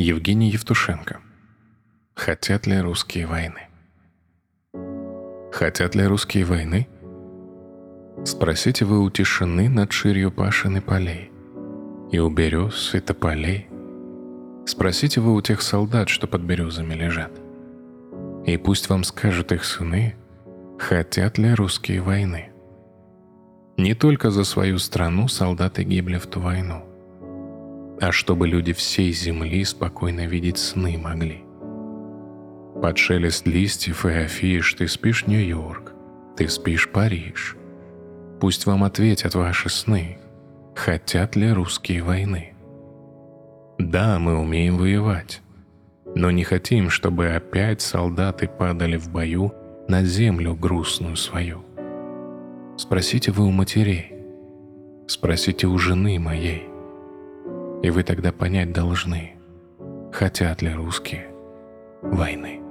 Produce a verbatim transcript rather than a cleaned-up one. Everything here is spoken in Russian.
Евгений Евтушенко. Хотят ли русские войны? Хотят ли русские войны? Спросите вы у тишины над ширью пашин и полей, и у берез и тополей. Спросите вы у тех солдат, что под березами лежат, и пусть вам скажут их сыны, хотят ли русские войны. Не только за свою страну солдаты гибли в ту войну, а чтобы люди всей земли спокойно видеть сны могли. Под шелест листьев и афиш ты спишь Нью-Йорк, ты спишь Париж. Пусть вам ответят ваши сны, хотят ли русские войны. Да, мы умеем воевать, но не хотим, чтобы опять солдаты падали в бою на землю грустную свою. Спросите вы у матерей, спросите у жены моей, и вы тогда понять должны, хотят ли русские войны.